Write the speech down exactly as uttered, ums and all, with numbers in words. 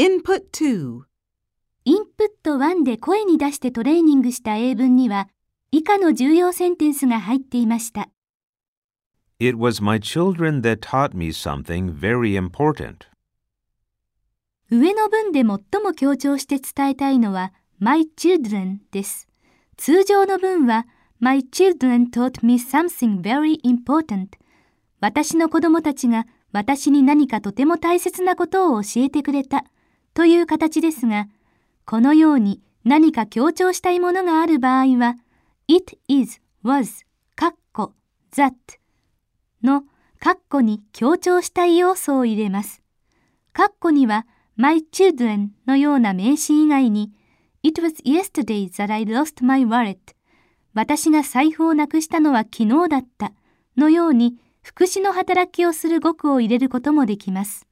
Input two. インプットワンで声に出してトレーニングした英文には、以下の重要センテンスが入っていました。 It was my children that taught me something very important. 上の文で最も強調して伝えたいのは my children です。通常の文は my children taught me something very important. 私の子供たちが私に何かとても大切なことを教えてくれたという形ですが、このように何か強調したいものがある場合は it is, was, カッコ that のカッコに強調したい要素を入れます。カッコには my children のような名詞以外に It was yesterday that I lost my wallet. 私が財布をなくしたのは昨日だったのように副詞の働きをする語句を入れることもできます。